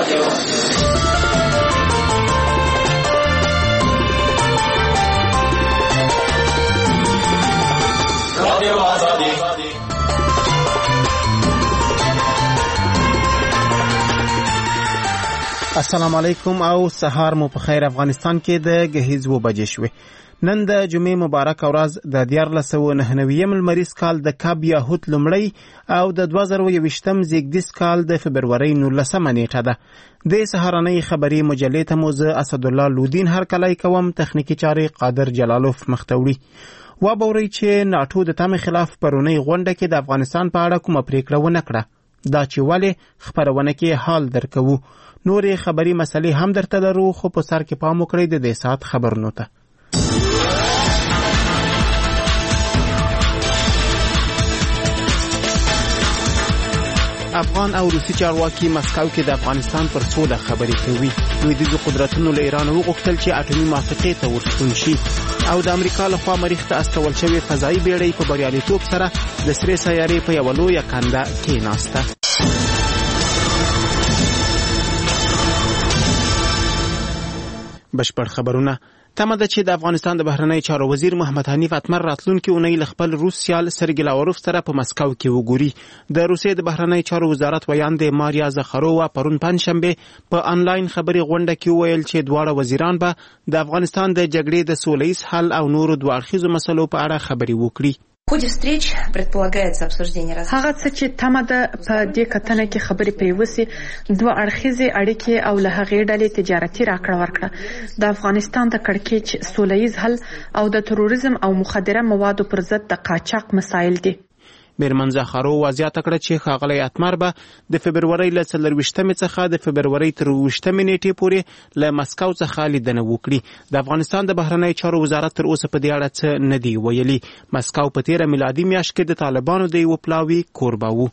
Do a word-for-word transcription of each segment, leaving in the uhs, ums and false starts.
السلام علیکم او سهار مو په خیر. افغانستان کې د گهیز و بجې شوې. نن د جمعې مبارک ورځ د دیارلس سوه نهه نوي لمریز کال د کب یاهوت لومړی او د دوه زره یوویشتم زیږدیز کال د فبرورۍ نولسمه نیټه ده. د سهارنۍ خبري مجلې ته مو زه اسدالله لودین هرکلی کوم. تخنیکي چارې قادر جلالوف مختوړي. وبورئ چې ناټو د تمې خلاف پرونی غونډه کې د افغانستان په اړه کومه پریکړه ونه کړه. دا چې ولې خبرونه کې حال درکوو. نورې خبري مسلې هم درته لرو، خو په سر کې پام وکړئ د دې ساعت خبرونو ته. افغان او روسي چارواکي مسکو کې د افغانستان پر سوله خبرې کوي. لویدیځو قدرتونو له ایران وغوښتل چې اټومي موافقې ته ورستون شي او د امریکا لخوا مریخ ته استول شوې فضایي بیړۍ په بریالیتوب سره د سرې سیارې په یوه لویه کنده کېناسته. بشپړ خبرونه. تمه ده چې د افغانستان د بهرنی چارو وزیر محمد حنیف اتمر راتلونکي اونۍ له خپل روس سیال سرګی لاوروف سره په مسکو کې وګوري. د روسیې د بهرنی چارو وزارت ویاند ماریا زخرووا پرون پنځشنبه په انلاین خبري غونډه کې ویل چې دواړه وزیران به د افغانستان د جګړې د سولهییز حل او نورو دوه اړخیزو مسلو په اړه خبري وکړي. В ходе встреч предполагается обсуждение разных. هغه څه چې تمه ده په دې کتنه کې خبرې پریوسي دوه اړخیزې اړیکې او له هغې ډلې تجارتي راکړه ورکړه، د افغانستان د کړکېچ سولهییز حل او د تروریزم او مخدره موادو پر ضد د قاچاق مسایل دي. میرمن زخرو وضاحت کړه چې ښاغلی اتمر به د فبرورۍ له څلرویشتمې څخه د فبرورۍ تر اوویشتمې نیټې پورې له مسکو څخه لیدنه وکړي. د افغانستان د بهرنی چارو وزارت تر اوسه په دې اړه څه نه دی ویلي. مسکو په تیره میلادي میاشت کې د طالبانو د یوه پلاوي کوربه و.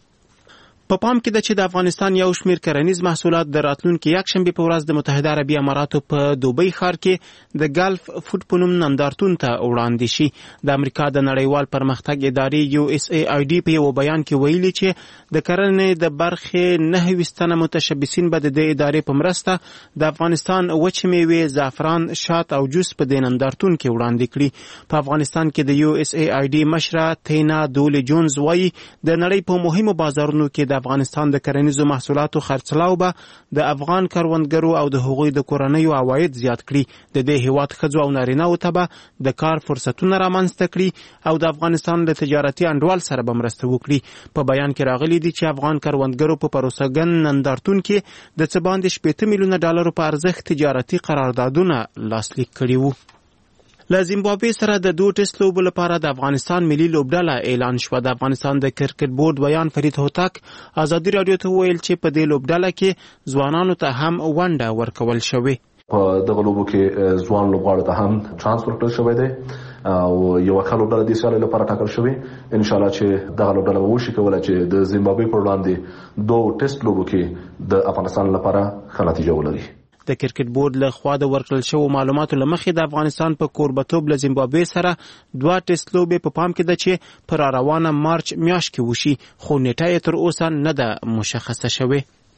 په پام کې ده چې د افغانستان یو شمیر کرنیز محصولات د راتلونکي یکشنبې په ورځ د متحده عربي اماراتو په دوبۍ ښار کې د ګلف فوډ په نوم نندارتون ته وړاندې شي. د امریکا د نړیوال پرمختګ ادارې یو اس ای آی ډي په یو بیان کې ویلي چې د کرنې د برخې نهه ویشت تنه متشبثین به د دې ادارې په مرسته د افغانستان وچې میوې، زعفران، شات او جوس په دې نندارتون کې وړاندې کړي. په افغانستان کې د یو اس ای آی ډي مشره تینا دولي جونز وایي د نړۍ په مهمو بازارونو کې د افغانستان د کرنیزو محصولاتو خرڅلاو به د افغان کروندګرو او د هغوی د کورنیو عواید زیات کړي. د دې هیواد ښځو او نارینه‌و ته به د کار فرصتونه رامنځته کړي او د افغانستان له تجارتي انډوال سره به مرسته وکړي. په بیان کې راغلي دي چې افغان کروندګرو په پروسږن نندارتون کې د څه باندې شپېته میلیونه ډالرو په ارزښت تجارتي قراردادونه لاسلیک کړي وو. له زیمبابوې سره د دوه ټیسټ لوبو لپاره د افغانستان ملي لوبډله اعلان شوه. د افغانستان د کرکټ بورډ ویان فرید هوتک ازادي راډیو ته وویل چې په دې لوبډله کې ځوانانو ته هم ونډه ورکول شوې. په دغه لوبو کې ځوان لوبغاړو ته هم چانس ورکړل شوی دی او یو ښه لوبډله د سیالۍ لپاره ټاکل شوې. ان شاء الله چې دغه لوبډله به وشي کولی چې د زیمبابوې پر وړاندې دوه ټیسټ لوبو کې د افغانستان لپاره ښه نتیجه ولري. د کرکټ بورډ له خوا د ورکړل شوو معلوماتو له مخې د افغانستان په کوربتوب له زیمبابوې سره دوه ټیسټ لوبې په پام کې ده چې په راروانه مارچ میاشت کې وشي، خو نیټه یې تر اوسه نه ده مشخصه شوې.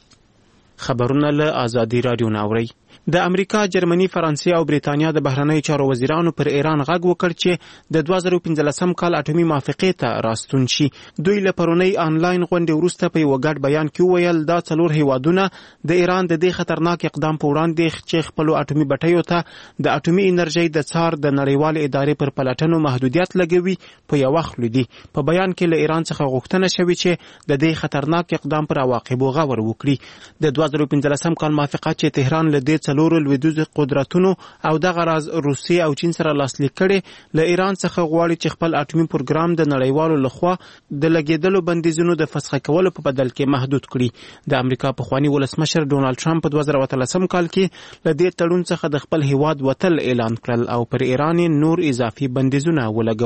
خبرونه له ازادي راډیو نه اورئ. د امریکا، جرمني، فرانسې او بریتانیا د بهرنی چارو وزیرانو پر ایران غږ وکړ چې د دوه زره پنځلسم کال اټومي موافقې ته راستون شي. دوی له پرونی انلاین غونډې وروسته په یو ګډ بیان کې وویل دا څلور هیوادونه د ایران د دې خطرناک اقدام په وړاندې چې خپل اټومي بټیو ته د اټومي انرژي د څار د نړیوال ادارې پر پلټنو محدودیت لګوي په یو وخت لیدي. په بیان کې له ایران څخه غوښتنه شوې چې د دې خطرناک اقدام پر عواقبو غور وکړي. د دوه زره پنځلسم کال موافقه چې تهران له دې څلورو لویدیځو قدرتونو او دغه راز روسیې او چین سره لاسلیک کړي، له ایران څخه غواړي چې خپل اټومي پروګرام د نړیوالو لخوا د لګیدلو بندیزونو د فسخ کولو په بدل کې محدود کړي. د امریکا پخوانی ولسمشر ډونالد ټرمپ په دوه زره اتلسم کال کې له دې تړون څخه د خپل هیواد وتل اعلان کړل او پر ایران نور اضافي بندیزونه ولګول.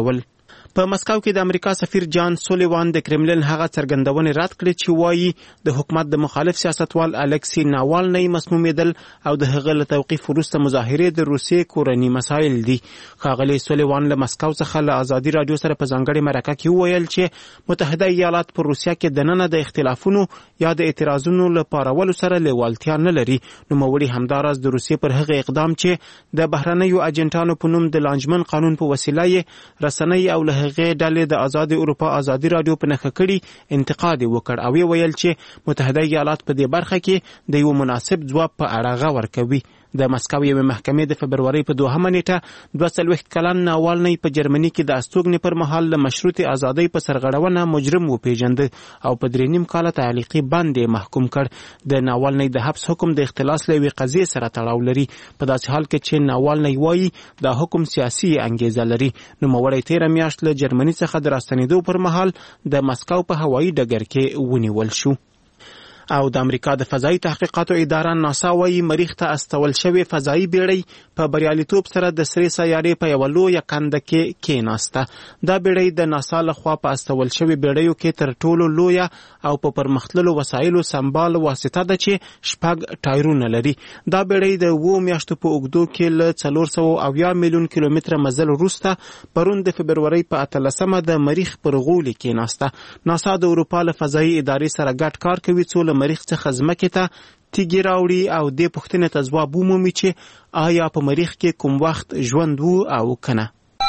په مسکو کې د امریکا سفیر جان سولیوان د کرملین هغه څرګندونې رد کړې چې وایي د حکومت د مخالف سیاستوال الکسی ناوالنی مسمومیدل او د هغه له توقیف وروسته مظاهرې د روسیې کورني مسایل دي. ښاغلی سولیوان له مسکو څخه له ازادي راډیو سره په ځانګړې مرکه کې وویل چې متحده ایالات په روسیه کې دننه د اختلافونو یا د اعتراضونو له پارولو سره لیوالتیا نه لري. نوموړي همداراز د روسیې پر هغه اقدام چې د بهرنیو اجنټانو په نوم د لانجمن قانون په وسیله یې رسنۍ او له هغه ډلې د آزاد اروپا آزادي راډیو په نښه کړي انتقاد وکړ او ویل چې متحده ایالات په دې برخه کې د یو مناسب ځواب په اړه غور کوي. د مسکو یوې محکمې د فبرورۍ په دوهمه نیټه دوه څلوېښت کلن ناوالنی په جرمني کې د استوګنې پر مهال له مشروطې ازادۍ په سرغړونه مجرم وپیژنده او په درې نیم کاله تعلیقي بند یې محکوم کړ. د ناوالنی د حبس حکم د اختلاس له یوې قضیې سره تړاو لري په داسې حال کې چې ناوالنی وایي دا حکم سیاسي انګیزه لري. نوموړی تېره میاشت له جرمني څخه د راستنېدو پر مهال د مسکو په هوایي ډګر کې ونیول شو. او د امریکا د فضایي تحقیقاتو اداره ناسا وایي مریخ ته استول شوې فضایي بیړۍ په بریالیتوب سره د سرې سیارې په یوه لویه کنده کې کېناسته. دا بیړۍ د ناسا لخوا په استول شوې بیړیو کې تر ټولو لویه او په پرمختللو وسایلو سمبال واسطه ده چې شپږ ټایرونه لري. دا بیړۍ د اوو میاشتو په اوږدو کې له څلور سوه اویا میلیون کیلومتره مزل وروسته پرون د فبرورۍ په اتلسمه د مریخ پر غولي کېناسته. ناسا د اروپا له فضایي ادارې سره ګډ کار کوي څو مریخ څخه ځمکې ته تیږې راوړي او دې پوښتنې ته ځواب ومومي چې آیا په مریخ کې کوم وخت ژوند وو او کنه.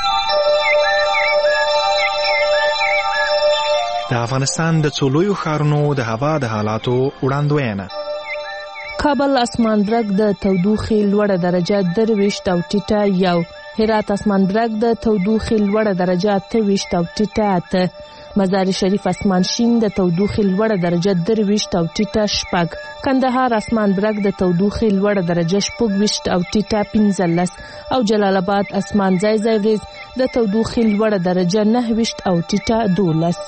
د افغانستان د څو لویو ښارونو د هوا د حالاتو وړاندوینه. کابل اسمانبرګ د تودوخې لوړه درجه درویشت او ټیټه یو. هرات اسمانبرګ د تودوخې لوړه درجه اته ویشت او ټیټه اته. مزار شریف اسمان شین د تودوخې لوړه درجه درویشت او ټیټه شپږ. کندهار اسمانبرګ د تودوخې لوړه درجه شپږ ویشت او ټیټه پنځلس او جلال آباد اسمان ځای ځای وریځ د تودوخې لوړه درجه نهه ویشت او ټیټه دولس.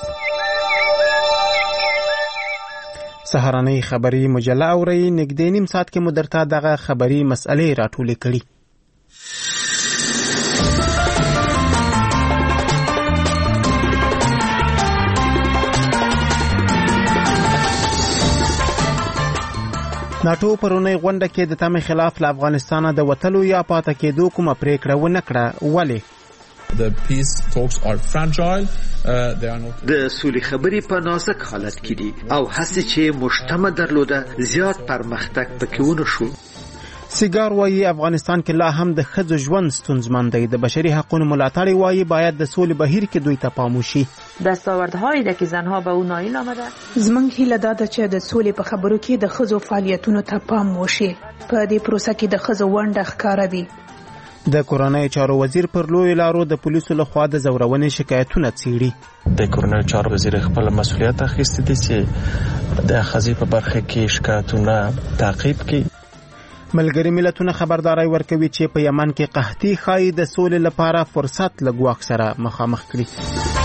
سهارنۍ خبری مجله اورئ. نږدې نیم ساعت کې مو درته دغه خبری مسئلې راټولې کړي. ناټو پرونی غونډه کې د تمې خلاف له افغانستانه د وتلو یا پاتې کېدو کومه پریکړه ونه کړه. ولې؟ د سولې خبرې په نازک حالت کې دي او هڅې چې مشتمه درلوده زیات پرمختګ پکې ونه شو. سیگار وایي افغانستان کې لا هم د ښځو ژوند ستونزمن دی. د بشري حقوقو ملاتړ وایي باید د سولې بهیر کې دوی ته پام وشي. دستاوردهایی ده که زنها به اون نایل آمده. زمونږ هیله دا ده چې د سولې په خبرو کې د ښځو فعالیتونو ته پام وشي. په دې پروسه کې د ښځو ونډه ښکاره وي. د کورنۍ چارو وزیر پر لوی لارو د پولیسو لخوا د زورونې شکایتونه څیړي. د کورنۍ چارو وزیر خپل مسؤلیت اخیستی دی چې د ښځې په برخه کې شکایتونه تعقیب کړي. ملګري ملتونه خبرداري ورکوي چې په یمن کې قحطي ښایي د سولې لپاره فرصت له ګواښ سره مخامخ کړي.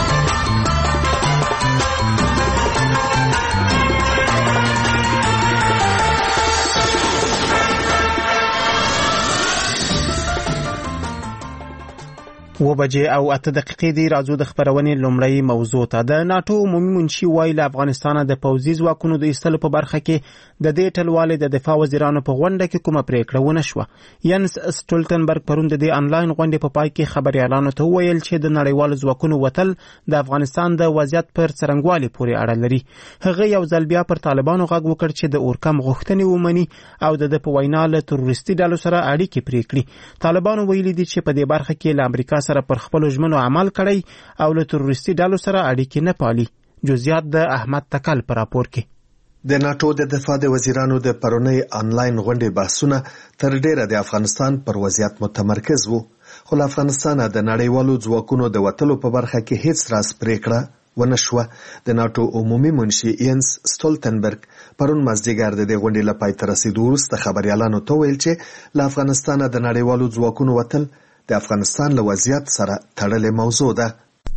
و بجې او اته دقیقې دی. راځو د خبرونې لومړی موضوع ته. د ناټو عمومي منشي وایي له افغانستانه د پوځي ځواکونو د ایستلو په برخه کې د دې ټلوالې د دفاع وزیرانو په غونډه کې کومه پریکړه ونه شوه. ینس سټولټنبرګ پرون د دې انلاین غونډې په پای کې خبريالانو ته وویل چې د نړیوالو ځواکونو وتل د افغانستان د وضعیت پر څرنګوالي پورې اړه لري. هغه یو ځل بیا پر طالبانو غږ وکړ چې د اورکم غوښتنې ومني او د په وینا له تروریستي ډلو سره اړیکې پرې کړي. طالبانو ویلي دي چې په دې برخه کې له امریکا سره پر خپل ژمنو عمل کړی او له تروریستي ډلو سره اړیکې نه پالي. جزئیات د احمد تکل پر راپور کې. د ناټو د دفاع د وزیرانو د پرونی انلاین غونډې بحثونه تر ډیره د افغانستان پر وضعیت متمرکز وو، خو له افغانستانه د نړیوالو ځواکونو د وتلو په برخه کې هیڅ راز پریکړه ونه شوه. د ناټو عمومي منشي ینس سټولټنبرګ پرون مازدیګر د دې غونډې له پای ته رسیدو وروسته خبريالانو ته ویل چې له افغانستانه د نړیوالو ځواکونو وتل د افغانستان له وضعیت سره تړلې موضوع ده.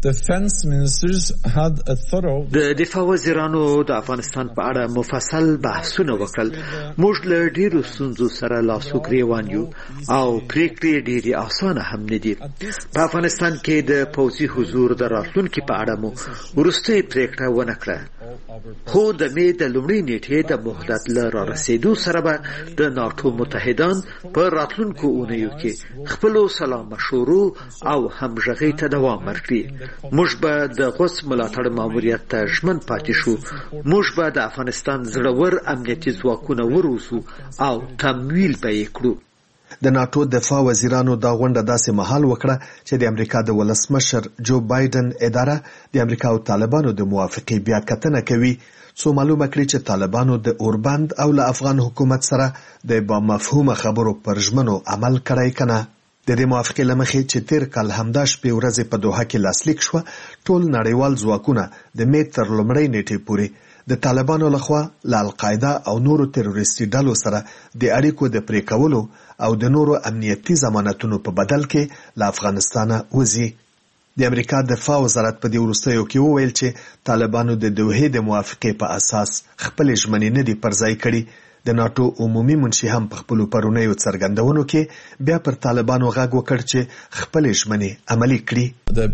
د دفاع وزیرانو د افغانستان په اړه مفصل بحثونه وکړل. موږ له ډیرو ستونزو سره لاس و ګریوان یو او پریکړې ډیرې اسانه هم نه دي. په افغانستان کې د پوځي حضور د راتلونکي په اړه مو وروستۍ پریکړه ونه کړه. خو د مې د لومړۍ نیټې د مهلت له رارسېدو سره به د ناټو متحدان په راتلونکو اونیو کې خپلو سلا مشورو او همغږۍ ته دوام ورکړي. موږ به د غوڅ ملاتړ ماموریت ته ژمن پاتې شو. موږ به د افغانستان زړور امنیتي ځواکونه وروزو او تمویل به یې کړو. د ناټو دفاع وزیرانو دا غونډه داسې مهال وکړه چې د امریکا د ولسمشر جو بایدن اداره د امریکا او طالبانو د موافقې بیا کتنه کوي څو معلومه کړي چې طالبانو د اوربند او له افغان حکومت سره د با مفهومه خبرو پر ژمنو عمل کړی کنه. د دې موافقې لمخې چې تیر کال همدا شپې ورځې په دوحه کې لاسلیک شو، ټول نړیوال ځواکونه د مې تر لومړۍ نیټې پورې د طالبانو لخوا له القاعده او نورو تروریستي ډلو سره د اړیکو د پرې کولو او د نورو امنیتي ضمانتونو په بدل کې له افغانستانه وځي. د امریکا دفاع وزارت په دې وروستیو کې وویل چې طالبانو د دوحې د موافقې په اساس خپل ژمنې نه دي پرځای کړي. د ناټو عمومي منشي هم په خپلو پرونیو څرګندونو کې بیا پر طالبانو غږ وکړ چې خپل ژمنې عملي کړي.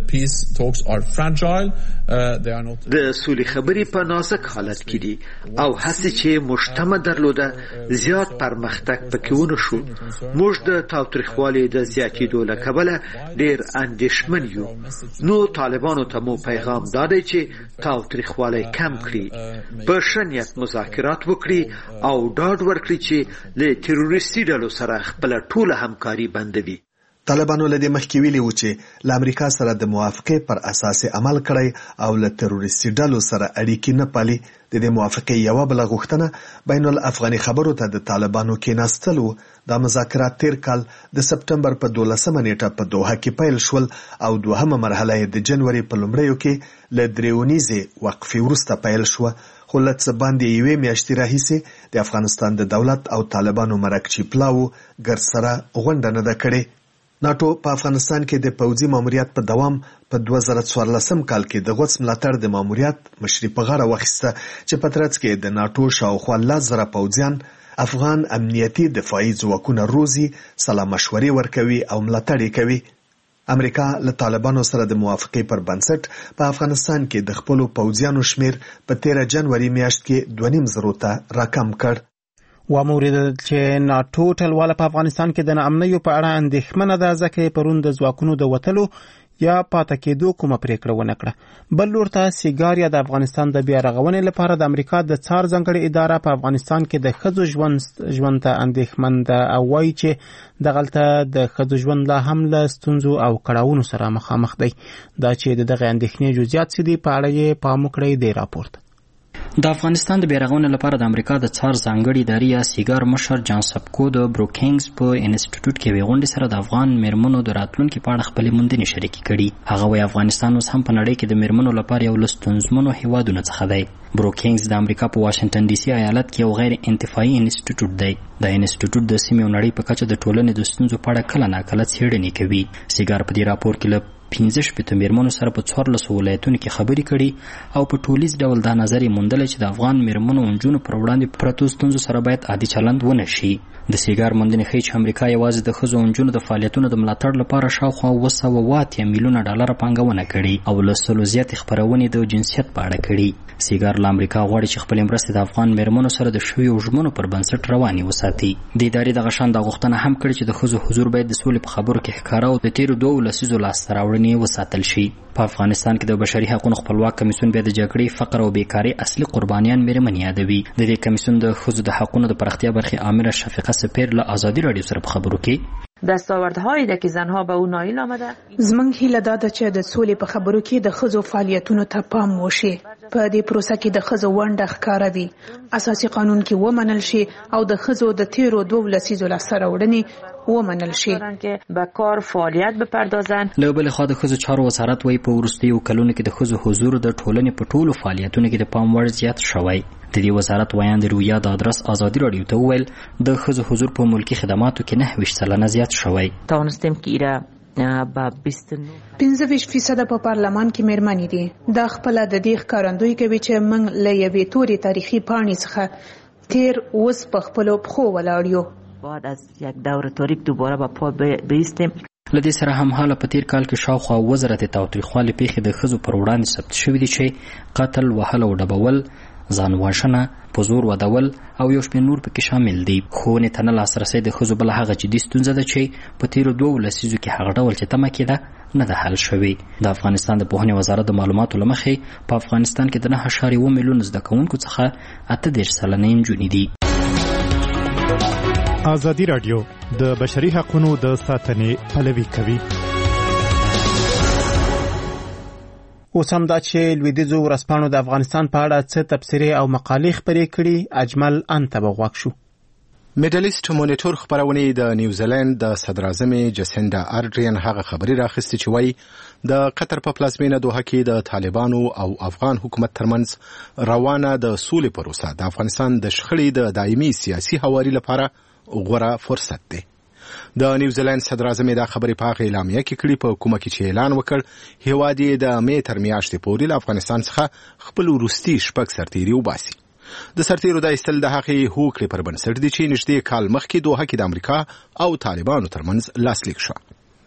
د سولې خبرې په نازک حالت کې دي او هڅې چې مجتمع درلوده زیات پرمختګ پکې ونه شو. موږ د تاوتریخوالي د زیاتېدو له کبله ډېر اندېښمن یو. نو طالبانو ته مو پیغام دا دی چې تاوتریخوالی کم کړي، په ښه نیت مذاکرات وکړي او ډاډ ورکړي چې له تروریستي ډلو سره خپله ټوله همکاري بندوي. طالبانو له دې مخکې ویلي و چې له امریکا سره د موافقې پر اساس عمل کړی او له تروریستي ډلو سره اړیکې نه پالي. د دې موافقې یوه بله غوښتنه بین الافغاني خبرو ته د طالبانو کېناستل و. دا مذاکرات تیر کال د سپټمبر په دولسمه نیټه په دوحه کې پیل شول او دوهمه مرحله یې د جنوري په لومړیو کې له درېونیزې وقفې وروسته پیل شوه. خو له څه باندې یوې میاشتې راهیسې د افغانستان د دولت او طالبانو مرکچي پلاو ګرسره غونډه نه ده کړې. ناټو په افغانستان کې د پوځي ماموریت په دوام په دوه زره څوارلسم کال کې د غوڅ ملاتړ د ماموریت مشري په غاړه واخیسته چې په ترڅ کې د ناټو شاوخوا لس زره پوځیان افغان امنیتي دفاعي ځواکونه روزي، سلا مشورې ورکوي او ملاتړ کوي. امریکا له طالبانو سره د موافقې پر بنسټ په افغانستان کې د خپلو پوځیانو شمیر په تیره جنوري میاشت کې دوه نیم زرو ته راکم کړ. وموریدل چې ناټو ټلواله په افغانستان کې د ناامنیو په اړه اندېښمنه ده، ځکه یې پرون د ځواکونو د وتلو یا پاتې کېدو کومه پریکړه ونه کړه. بل لور ته سیګار یا د افغانستان د بیا رغونې لپاره د امریکا د څار ځانګړې اداره په افغانستان کې د ښځو ژوند ژوند ته اندېښمن ده او وایي چې دغلته د ښځو ژوند لا هم له ستونزو او کړاوونو سره مخامخ دی. دا چې د دغه اندېښنې جزئیات څه دي په اړه یې پام وکړئ د راپورت. د افغانستان د بیرغونې لپاره د امریکا د څار ځانګړي ادارې یا سیګار مشر جان سپکو د بروکینګز په انسټیټیوټ کې یوې غونډې سره د افغان میرمنو د راتلونکي په اړه خپلې موندنې شریکې کړي. هغه وایي افغانستان اوس هم په نړۍ کې د میرمنو لپاره یو له ستونزمنو هیوادونو څخه دی. بروکینګز د امریکا په واشنګټن ډي سي ایالت کې یو غیر انتفاعي انسټیټیوټ دی. دا انسټیټیوټ د سیمې او نړۍ په کچه د ټولنې د ستونزو په اړه کله ناکله څېړنې کوي. سیګار په دې راپور کې له پنځه شپېته میرمنو سره په څوارلسو ولایتونو کې خبرې کړي او په ټولیز ډول دا نظر یې موندلی چې د افغان میرمنو او نجونو پر وړاندې پرتو ستونزو سره باید عادي چلند ونه شي. د سیګار موندنې ښیي چې امریکا یوازې د ښځو او نجونو د فعالیتونو د ملاتړ لپاره شاوخوا اوه سوه اوه اتیا میلیونه ډالره پانګونه کړې او له سلو زیاتې خپرونې د جنسیت په اړه کړي. سیګار له امریکا غواړي چې خپلې مرستې د افغان میرمنو سره د شویو ژمنو پر بنسټ روانې وساتي. د ادارې دغه شان دا غوښتنه هم کړې چې د ښځو حضور باید د سولې په خبرو کې ښکاره او د تېرو دوو لسیزو لاسته راوړنې وساتل شي. په افغانستان کې د بشري حقوقو خپلواک کمیسیون بیا د جګړې، فقر او بیکارۍ اصلي قربانیان میرمنې یادوي. د دې کمیسیون د ښځو د حقوقو د پراختیا برخې عامره شفیقه سپیر له آزادي رادیو سره په خبرو کې دستاوردهایی ده که زنها به اون نایل آمده. زمونږ هیله دا ده چې د سولې په خبرو کې د ښځو فعالیتونو ته پام وشي. په دې پروسه کې د ښځو ونډه ښکاره وي، اساسي قانون کې ومنل شي او د ښځو د تیرو دوه لسیزو لاسته راوړنې ومنل شي که به کار فعالیت بپردازن. له بلې خوا د ښځو چارو وزارت وایي په وروستیو کلونو کې د ښځو حضور د ټولنې په ټولو فعالیتونو کې د پام وړ زیات شوی. د دې وزارت ویان د رویا د ادرس آزادی رادیو ته وویل د ښځو حضور په ملکي خدماتو کې نهه ویشت سلنه زیات شوی. توانستیم که ایره پنځه ویشت فیصده په پارلمان کې مېرمنې دي. دا خپله د دې ښکارندوی کوي چې موږ له یوې تورې تاریخي پاڼې څخه تیر اوس په خپلو پښو ولاړ یو. بعد از یک دور تاریک دوباره با پا بیستیم. لدې سره هم حاله په تیر کال کې شاوخوا وزارت تاوتریخوالي پیښې د ښځو پر وړاندې ثبت شوي دي چې قتل، وهل او ډبول، ځان وژنه، په زور ودول او یو شمېر نور پکې شامل دي. ښوونې ته نه لاسرسی د ښځو بله هغه جدي ستونزه ده چې په تیرو دوو لسیزو کې هغه ډول چې تمه کېده نه ده حل شوې. د افغانستان د پوهنې وزارت د معلوماتو له مخې په افغانستان کې د نهه اعشاریه اووه میلیونه زده کوونکو څخه اته دېرش سلنه نجونې دي. ازادي راډیو د بشري حقوقو د ساتنې پلوي کوي. اوس هم دا چې لویدیځو ورځپاڼو د افغانستان په اړه څه تبصرې او مقالې خپرې کړي. اجمل انته به غوږ شو. میډلیسټ مونیټور خبرونه د نیوزیلند د صدراعظم جسینډا ارډرین هغه خبري راخستې چې وایي د قطر په پلازمینه دوحه کې د طالبانو او افغان حکومت ترمنځ روانه د سولې پروسه د افغانستان د شخړې د دایمي سیاسي هواري لپاره غوره فرصت دی. د نیوزیلند صدراعظم دا خبرې په هغه اعلامیه کې کړي په کومه کې چې اعلان وکړ هیواد یې د مې تر میاشتې پورې له افغانستان څخه خپل وروستي شپږ سرتیري وباسي. د سرتیرو د ایستل د هغې هوکړې پر بنسټ دي چې نږدې کال مخکې دوحه کې د امریکا او طالبانو ترمنځ لاسلیک شو.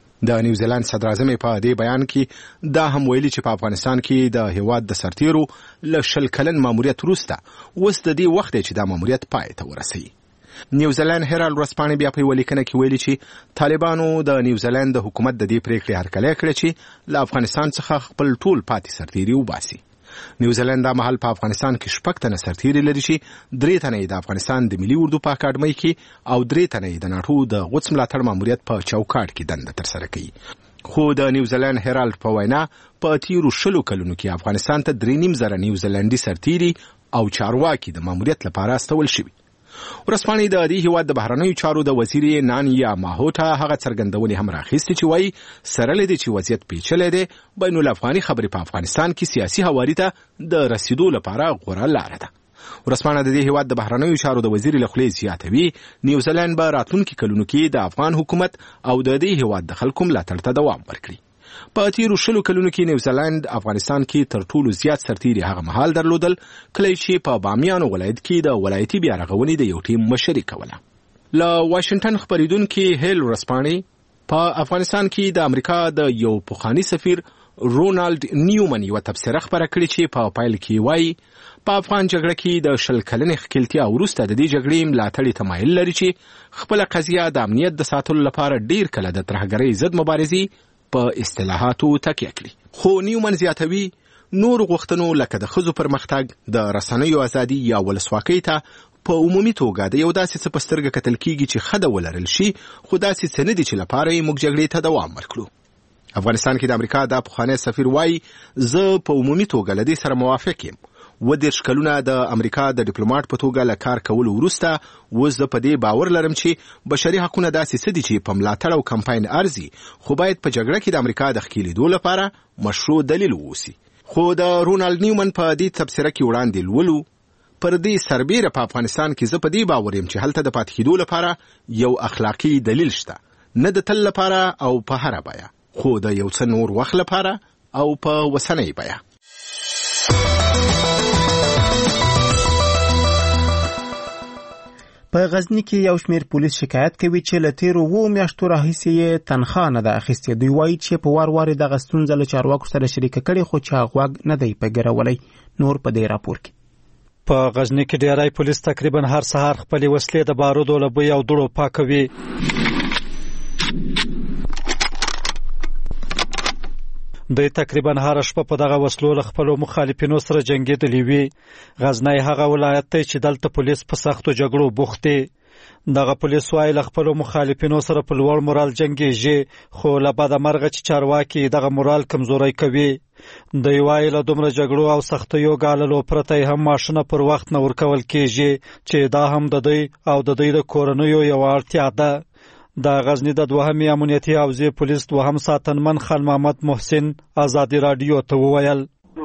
د نیوزیلند صدراعظم په دې بیان کې دا هم ویلي چې په افغانستان کې د هیواد د سرتیرو له شل کلن ماموریت وروسته اوس د دې وخت دی چې دا ماموریت پای ته ورسوي. نیوزیلند هرالد ورځپاڼې بیا په یوه لیکنه کې ویلي چې طالبانو د نیوزیلند د حکومت د دې پریکړې هرکلی کړې چې له افغانستان څخه خپل ټول پاتې سرتیري وباسي. نیوزیلند دا مهال په افغانستان کې شپږ تنه سرتیري لري چې درې تنه یې د افغانستان د ملي اردو په اکاډمۍ کې او درې تنه یې د ناټو د غوڅ ملاتړ ماموریت په چوکاټ کې دنده ترسره کوي. خو د نیوزیلند هرالد په وینا په تیرو شلو کلونو کې افغانستان ته درې نیم زره نیوزیلندي سرتیري او چارواکي د ماموریت لپاره استول شوي. ورځپاڼې د دې هیواد د بهرنیو چارو د وزیر نانیا ماهوتا هغه څرګندونې هم راخیستې چې وایي سره له دې چې وضعیت پیچلی دی بین الافغاني خبرې په افغانستان کې سیاسي هواري ته د رسیدو لپاره غوره لاره ده. ورځپاڼه د دې هیواد د بهرنیو چارو د وزیر له خولې زیاتوي نیوزیلند به راتلونکي کلونو کې د افغان حکومت او د دې هیواد د خلکو ملاتړ ته دوام ورکړي. په تیرو شلو کلونو کې نیوزیلند افغانستان کې تر ټولو زیات سرتیري هغه مهال درلودل کله چې په بامیانو ولایت کې د ولایتي بیا رغونې د یو ټیم مشري کوله. له واشنگټن خبریدونکي هیل ورځپاڼې په افغانستان کې د امریکا د یو پخواني سفیر رونالد نیومن یو تبصره خبره کړې چې په پایل کې وایي په افغان جګړه کې د شل کلنې ښکېلتیا وروسته د دې جګړې ملاتړي تمایل لري چې خپله قضیه د امنیت د ساتلو لپاره ډیر کله د ترهګرۍ ضد مبارزې په اصطلاحاتو تکیه کړي. خو نیومن زیاتوي نور غوښتنو لکه د ښځو پرمختګ، د رسنیو ازادي یا ولسواکۍ ته په عمومي توګه د یو داسې څه په سترګه کتل کیږي چې ښه ده ولرل شي خو داسې څه نه دي چې لپاره یې موږ جګړې ته دوام ورکړو. افغانستان کې د امریکا دا پخوانی سفیر وایي زه په عمومي توګه له دې سره موافق یم. اووه دېرش کلونه د امریکا د ډیپلوماټ په توګه له کار کولو وروسته اوس زه په دې باور لرم چې بشري حقونه داسې څه دي چې په ملاتړ او کمپاین ارزي خو باید په جګړه کې د امریکا د ښکېلېدو لپاره مشروع دلیل واوسي. خو د رونالد نیومن په دې تبصره کې وړاندې لولو پر دې سربیره په افغانستان کې زه په دې باور یم چې هلته د پاتې کېدو لپاره یو اخلاقي دلیل شته، نه د تل لپاره او په هره بیه خو د یو څه نور وخت لپاره او په وسنۍ بیه. په غزنی کې یو شمېر پولیس شکایت کوي چې له تیرو اووه میاشتو راهیسې یې تنخواه نه ده اخیستې. دوی وایي چې په وار وار دغه ستونزه له چارواکو سره شریکه کړې خو چا غوږ نه دی په ګرولی. نور په دې راپور کې په غزنی کې ډیری پولیس تقریبا هر سهار خپلې وسلې د بارودو له بوی او دوړو پاکوي. دوی تقریبا هر شپه په دغه وسلو له خپلو مخالفینو سره جنګېدلي وي. غزنی هغه ولایت دی چې دلته پولیس په سختو جګړو بوخت دي. دغه پولیس وایي له خپلو مخالفینو سره په لوړ مورال جنګېږي خو له بده مرغه چې چارواکي دغه مورال کمزوری کوي. دوی وایي له دومره جګړو او سختیو ګاللو پرته هم معاشونه پر وخت نه ورکول کېږي چې دا هم د دوی او د دوی د کورنیو یوه اړتیا ده. د غزنی د دوهمې امنیتي حوزې پولیس دوهم ساتنمن خان محمد محسن ازادي رادیو ته وویل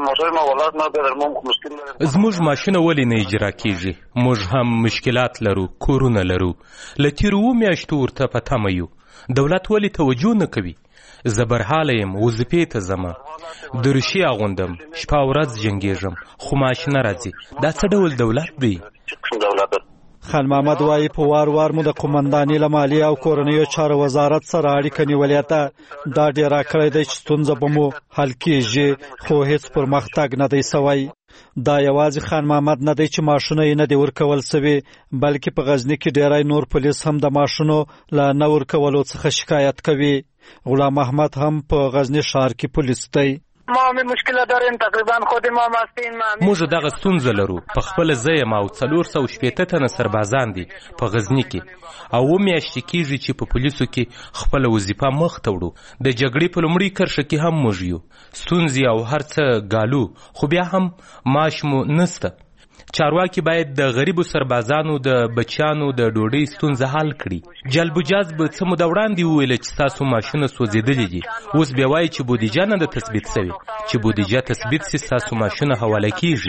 زموږ ماشینه ولې نه اجرا کیږي؟ موږ هم مشکلات لرو، کورونه لرو، له تیرو اووه میاشتو ورته په تمه یو. دولت ولې توجه نه کوي؟ زبرحاله یم، وظیفې ته ځم، دروشي اغوندم، شپه ورځ جنګېږم، خو معاش نه راځي. دا څه ډول دولت دی؟ خان محمد وایي په وار وار مو د قومندانۍ له مالیې او کورنیو چارو وزارت سره اړیکه نیولې ده. دا ډېر راکړی دی چې ستونزه به مو حل کېږي، خو هیڅ پرمختګ نه دی سوی. دا یوازې خان محمد نه دی چې ماشونه یې نه دی ورکول سوي، بلکې په غزني کې ډیری نور پولیس هم د ماشونو له نه ورکولو څخه شکایت کوي. غلام احمد هم په غزني ښار کې پولیس دی. ما می مشکلات داریم، تقریبا خود ما ماستین. موږ دغه ستونزه لرو. په خپل ځای ما او څلور سوه شپېته تنه سربازان دي په غزني کې، او اووه میاشتې کېږي چې په پولیسو کې خپله وظیفه مخ ته وړو. د جګړې په لومړۍ کرښه کې هم موږ یو، ستونزې او هر څه ګالو، خو بیا هم معاش مو نسته. چارواکي باید د غریبو سربازانو د بچیانو د ډوډۍ ستونزه حل کړي. جلب و جذب څه موده وړاندې وویل چې ستاسو معاشونه سوځېدلي دي، اوس بیا وایي چې بودیجه نه ده تثبیت سوې. چې بودیجه تثبیت سي ستاسو معاشونه حواله کیږي.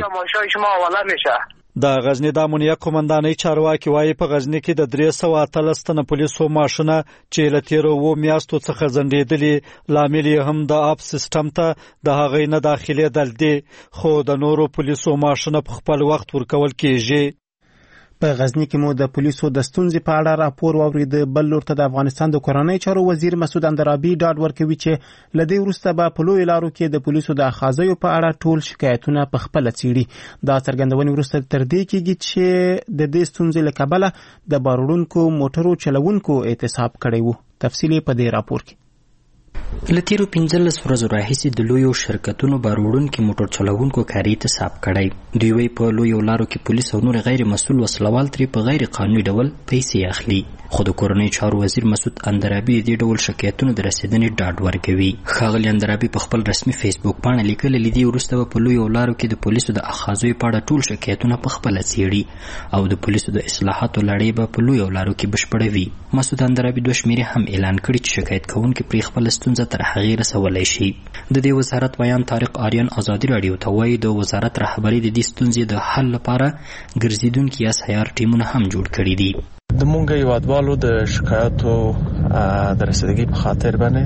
د غزني د امنیه قومندانۍ چارواکي وایي په غزني کې د درې سوه اتلس تنه پولیسو معاشونه چې له تېرو اوو میاشتو څخه ځنډېدلي، لامل یې هم د اپ سیسټم ته د هغې نه داخلېدل دي، خو د نورو پولیسو معاشونه په خپل وخت ورکول کېږي. په غزني کې مو د پولیسو د ستونزې په اړه راپور واورید. بل لور ته د افغانستان د کورنۍ چارو وزیر مسعود اندرابي ډاډ ورکوي چې له دې وروسته به په لویو لارو کې د پولیسو د اخاذیو په اړه ټول شکایتونه په خپله څیړي. دا څرګندونې وروسته تر دې کېږي چې د دې ستونزې له کبله د باروړونکو موټرو چلوونکو اعتصاب کړی و. تفصیل په دې راپور کې. له تیرو پنځلس ورځو راهیسې د لویو شرکتونو باروړونکي موټر چلوونکو کاري اعتصاب کړی. دوی وایي په لویو لارو کې پولیس او نور غیر مسؤل وسلوال ترې په غیر قانوني ډول پیسې اخلي. خو د کورنۍ چارو وزیر مسعود اندرابي دې ډول شکایتونو د رسېدنې ډاډ ورکوي. ښاغلي اندرابي په خپل رسمي فیسبوک پاڼه لیکلي له دې وروسته به په لویو لارو کې د پولیسو د اخاذیو په اړه ټول شکایتونه په خپله څیړي او د پولیسو د اصلاحاتو لړۍ به په لویو لارو کې بشپړوي. مسعود اندرابي دوه شمېرې هم اعلان کړي چې شکایت کوونکي پرې خپله ستونزه تر هغې رسولی شي. د دې وزارت بیان طارق آریان ازادي راډیو ته وایي د وزارت رهبري د دې ستونزې د حل لپاره ګرځېدونکي یا سیار ټیمونه هم جوړ کړي دي. د مونږ هیوادوالو د شکایاتو د رسیدګۍ په خاطر باندې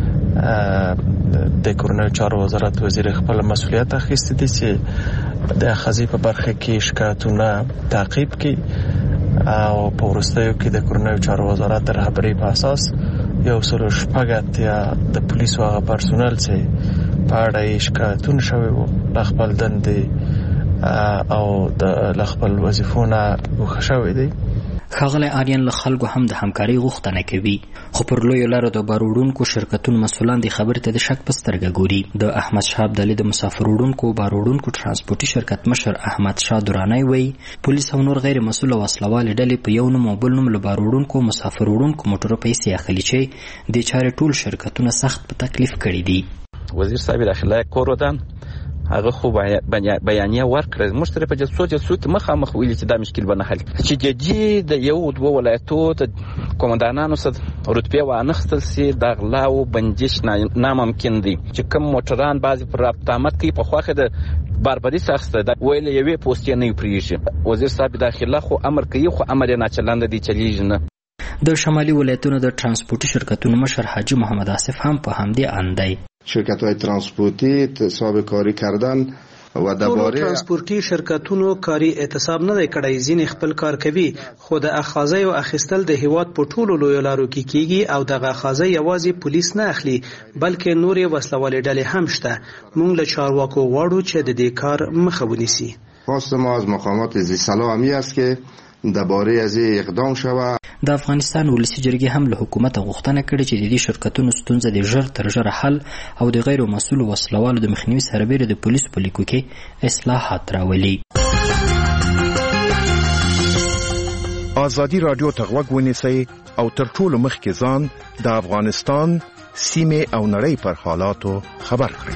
د کورنیو چارو وزارت وزیر خپل مسؤلیت اخیستی دی چې د اخاذې په برخه کې شکایتونه تعقیب کړي او په وروستیو کې د کورنیو چارو وزارت د رهبرۍ په اساس یو سل شپږ اتیا د پولیسو هغه پرسونل چې په اړه یې شکایتونه شوي وو له خپل دندې او د خپل وظیفو نه ګوښه شوي دی. ښاغلی آریان له خلکو هم د همکارۍ غوښتنه کوي، خو پر لویو لارو د باروړونکو شرکتونو مسؤلان دې خبرې ته د شک په سترګه ګوري. د احمد شاه ابدالي د مسافر وړونکو باروړونکو ترانسپورټي شرکت مشر احمد شاه درانی وایي پولیس او نور غیر مسؤل وسلوالې ډلې په یو نوم او بل نوم له باروړونکو مسافر وړونکو موټرو پیسې اخلي چې دې چارې ټول شرکتونه سخت په تکلیف کړي دي. وزیر صاحب داخله کور ودان هغه خو بیانیه ورکړه موږ سره په جلسو جلسو کې مخامخ ویلي چې دا مشکل به نه حل چې جدي د یو دوه ولایتو د قومندانانو سره رتبه وانخستل سي د غلا او بندش ناممکن دي چې کوم موټران بعضی پر رابطامت کوي په خواخه د باربدي سخته د ویل یوې پوسټ نه پریږي. وزیر صاحب داخله خو امر کوي خو امر نه چلند دي چلیږي نه. د شمالي ولایتونو د ترانسپورټي شرکتونو مشر حاجی محمد آصف هم په همدې اند دی. شرکت‌های ترانسپورتی اعتصاب کاری کردن و درباره ترانسپورتی شرکتونو کاری اعتصاب نه کړی، ځینې خپل کار کوي، خو د اخاذې او اخیستل د هیواد په ټولو لویو لارو کې کیږي او د اخاذې یوازې پولیس نه اخلي بلکې نورې وسلوالې ډلې هم شته. موږ له چارواکو غواړو چې د دې کار مخه ونیسي. خواست ما از مقامات ذی صلاحی است که درباره از اقدام شوه. د افغانستان ولسی جرګې هم له حکومت غوښتنه کړې چې د دې شرکتونو ستونزه د ژر تر ژره حل او د غیر مسؤل وسلوالو د مخنیوي سربېره د پولیسو په لیکو کې اصلاحات راولي. ازادي راډیو ته غوږ ونیسئ او تر ټولو مخکې ځان د افغانستان سیمې او نړۍ پر حالاتو خبر کړئ.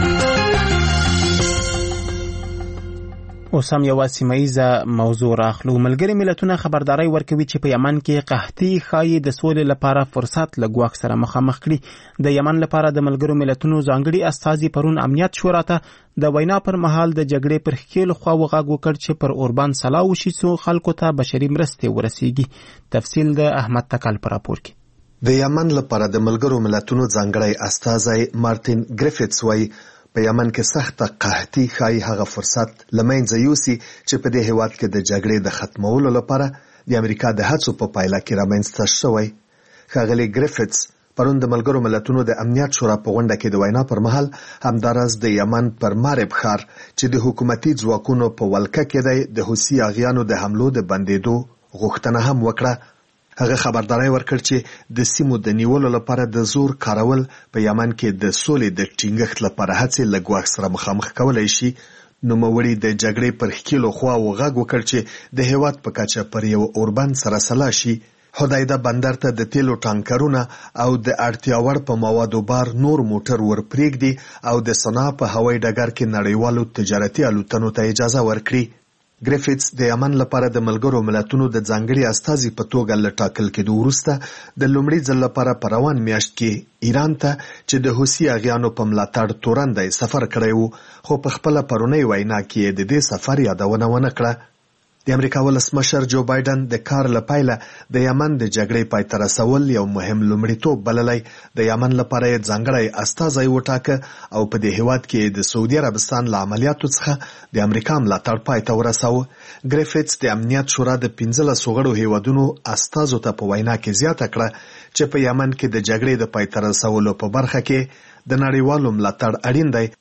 اوس هم یوه سیمه‌ایزه موضوع راخلو. ملګري ملتونه خبرداري ورکوي چې په یمن کې قحطي ښایي د سولې لپاره فرصت له ګواښ سره مخامخ کړي. د یمن لپاره د ملګرو ملتونو ځانګړي استازي پرون امنیت شورا ته د وینا پر مهال د جګړې پر ښکېلو خواوو غږ وکړ چې پر اوربان سلا وشي څو خلکو ته بشري مرستې ورسیږي. تفصیل د احمد تکل پر راپور کې. د یمن لپاره د ملګرو ملتونو ځانګړی استازی مارټین ګریفټس وایي په یمن کې سخته قحطي ښایي هغه فرصت له منځه یوسي چې په دې هیواد کې د جګړې د ختمولو لپاره د امریکا د هڅو په پایله کې رامنځته شوی. ښاغلی ګریفټس پرون د ملګرو ملتونو د امنیت شورا په غونډه کې د وینا پر مهال همداراز د یمن پر مارب ښار چې د حکومتي ځواکونو په ولکه کې دی د حوثي اغیانو د حملو د بندېدو غوښتنه هم وکړه. هغه خبرداري ورکړ چې د سیمو د نیولو لپاره د زور کارول په یمن کې د سولې د ټینګښت لپاره هڅې له ګواښ سره مخامخ کولای شي. نوموړي د جګړې پر ښکیلو خواوو غږ وکړ چې د هیواد په کچه پر یو اوربند سره سلا شي. حدیده بندر ته د تیلو ټانکرونه او د اړتیا وړ په موادو بار نور موټر ورپرېږدي او د صنعا په هوایي ډګر کې نړیوالو تجارتي الوتنو ته اجازه ورکړي. ګریفټس د یمن لپاره د ملګرو ملتونو د ځانګړي استازي په توګه له ټاکل کېدو وروسته د لومړي ځل لپاره په روان میاشت کې ایران ته چې د حوثي اغیانو په ملاتړ تورندی سفر کړی و، خو په خپله پرونۍ وینا کې د دې سفر یادونه ونه کړه. د امریکا ولسمشر جو بایدن د کار له پیله د یمن د جګړې پای ته رسول یو مهم لومړیتوب بللی. د یمن لپاره یې ځانګړی استازی وټاکه او په دې هیواد کې د سعودي عربستان له عملیاتو څخه د امریکا ملاتړ پای ته ورساوه. ګریفټس د امنیت شورا د پنځلسو غړو هیوادونو استازو ته په وینا کې زیاته کړه چې په یمن کې د جګړې د پای ته رسولو په برخه کې د نړیوالو ملاتړ اړین دی.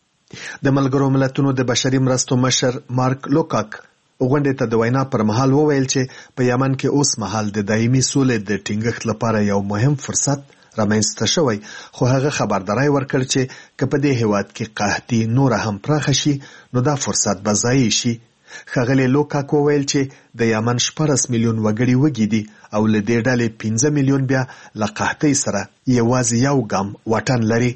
د ملګرو ملتونو د بشري مرستو مشر مارک لوکاک غونډې ته د وینا پر مهال وویل چې په یمن کې اوس مهال د دایمي سولې د ټینګښت لپاره یو مهم فرصت رامنځته شوی، خو هغه خبرداری ورکړ چې که په دې هیواد کې قحطي نوره هم پراخه شي نو دا فرصت به ضایع شي. ښاغلی لوکاک وویل چې د یمن شپاړس میلیون وګړي وږي دي او له دې ډلې پنځه میلیون بیا له قحطۍ سره یوازې یو ګام واټن لري.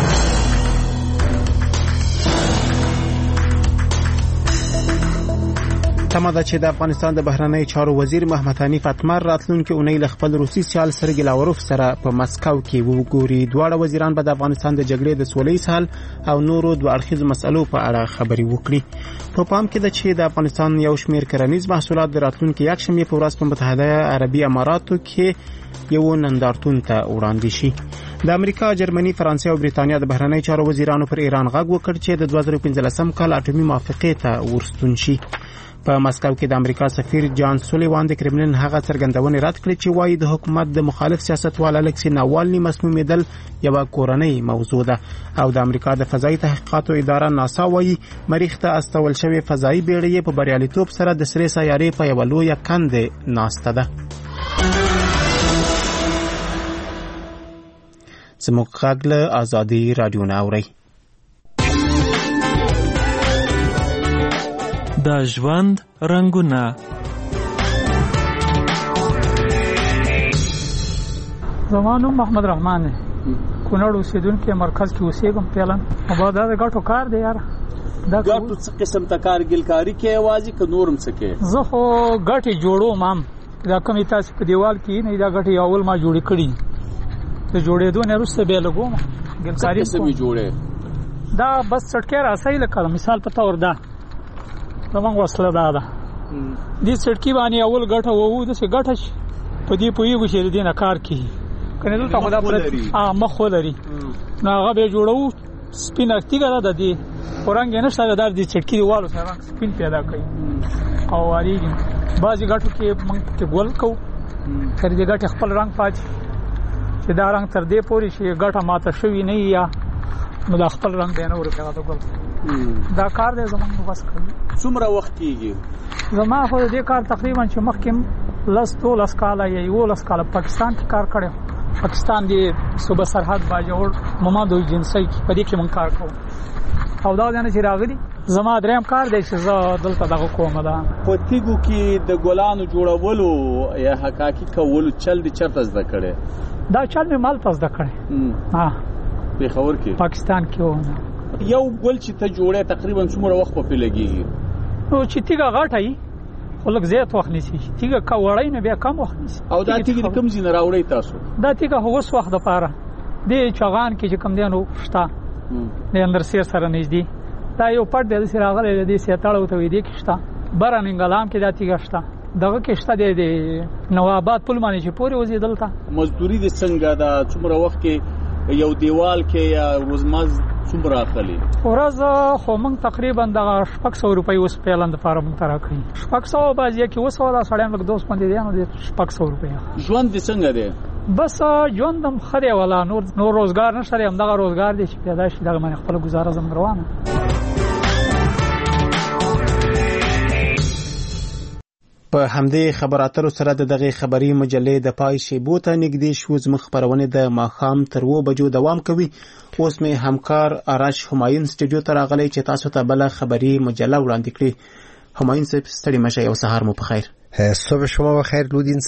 تمه ده چې د افغانستان د بهرنی چارو وزیر محمد حنیف اتمر راتلونکي اونۍ له خپل روسي سیال سرګي لاوروف سره په مسکو کې وګوري. دواړه وزیران به د افغانستان د جګړې د سولې حل او نورو دوه اړخیزو مسلو په اړه خبرې وکړي. په پام کې ده چې د افغانستان یو شمېر کرنیز محصولات د راتلونکي یکشنبې په ورځ په متحده عربي اماراتو کې یو نندارتون ته وړاندې شي. د امریکا، جرمني، فرانسې او بریتانیا د بهرنی چارو وزیرانو پر ایران غږ وکړ چې د دوه زره پنځلسم کال اټومي موافقې ته ورستون شي. په مسکو کې د امریکا سفیر جان سولیوان د کرملین هغه څرګندونه رد کړې چې وايي د حکومت د مخالف سیاستوال الکسی ناوالني مسمومیدل یو کورنۍ موضوع ده او د امریکا د فضایي تحقیقاتو اداره ناسا وايي مریخ ته استول شوی فضایي بیړۍ په بریالیتوب سره د سرې سیارې په یو لویه کندې ناسته ده. زموږ غږ له ازادي رادیو نه اورئ. د ژوند رنگونه. زما نوم محمد رحمان دی، کونړ اوسېدونکی، مرکز کې اوسېږم. فعلا دا د ګټو کار دی یاره. دا ګټو څه قسم ته کار ګلکاري کې یوازې که نورم څه کې؟ زه خو ګټې جوړوم هم. دا کومې تاسې په دیوال کې نه دا ګټې اول ما جوړې کړي، د جوړېدو نه وروسته بیا لګوم ګلکاري. څه قسم یې جوړې؟ دا بس چټکۍ راسئ لکه مثال په طور ده زمونږ وسله دا ده، دې چټکي باندې اول ګټه ووو داسې ګټه شي په دې پوهېږو چې د دې نه کار کوي. که نه دلته خو دا پرت مخ ولري نو هغه بیا جوړوو. سپینه تیږه ده د دې، خو رنګ یې نشته، دا د چټکي د والو سره رنګ سپین پیدا کوي او واریږي. بعضې ګټو کې موږ پکې ګل کوو تر دې ګټې خپل رنګ پاتې چې دا رنګ تر دې پورې چې ګټه ماته شوي نه وي یا نو دا خپل رنګ دی نه ورکوي د ګل. دا کار دی زمونږ بس کوي. څومره وخت کېږي؟ زما خو د دې کار تقریبا چې مخکې لس دولس کاله یا یولس کاله پاکستان کې کار کړی. پاکستان د صوبه سرحد باجوړ ممادو ایجنسۍ کې په دې کې مونږ کار کوو او دا ځنه چې راغلي زما دریم کار دی چې زه دلته دغه کوم. دا په تیږو کې د ګلانو جوړولو یا حقاقي کولو چل دې چېرته زده کړی؟ دا چل مې مالته زده کړی. ها پېښور کې پاکستان کې و. یو ګل چې ته جوړې تقریبا څومره وخت په لګیږي؟ نو چې تیږه غټه وي خو لږ زیات وخت نیسي، تیږه که وړی نو بیا کم وخت نیسي. او دا تیږه د کوم ځای نه راوړئ تاسو؟ دا تیږه خو اوس وخت دپاره دې چغان کې چې کوم دی نو شته د اندرسیر سره نږدې دا یو پټ دی داسې راغلی دی دې سیتاړه ورته وایي دې کې شته. بره ننګلام کې دا تیږه شته دغه کېشته د نواباد پل باندې چې پورې وځي دلته مزدوري د څنګه د څومره وخت کې یو دیوال کې یا روزمز څومره اخلي ورځ خو موږ تقریبا دغه شپږ سوه روپۍ اوس پیلند لپاره موږ ته راکوي شپږ سوه بعضې کې اوس دا سړیان لږ دوست باندې دی نو د شپږ سوه روپۍ ژوند دې څنګه دی بس ژوند هم ښه دی والا نور نور روزګار نشته دی همدغه روزګار دی چې پیدا شي دغه باندې خپله ګزاره زموږ روانه په همدې خبراترو سره د دغه خبري مجلې د پای شیبو ته نږدې شو زموږ خبرونه د ماښام تر اووه بجو دوام کوي اوس مې همکار آرش همایون سټوډیو ته راغلی چې تاسو ته بله خبري مجله وړاندې کړي همایون صاحب ستړي مه شئ او سهار مو په خیر صبح شما بخیر لودین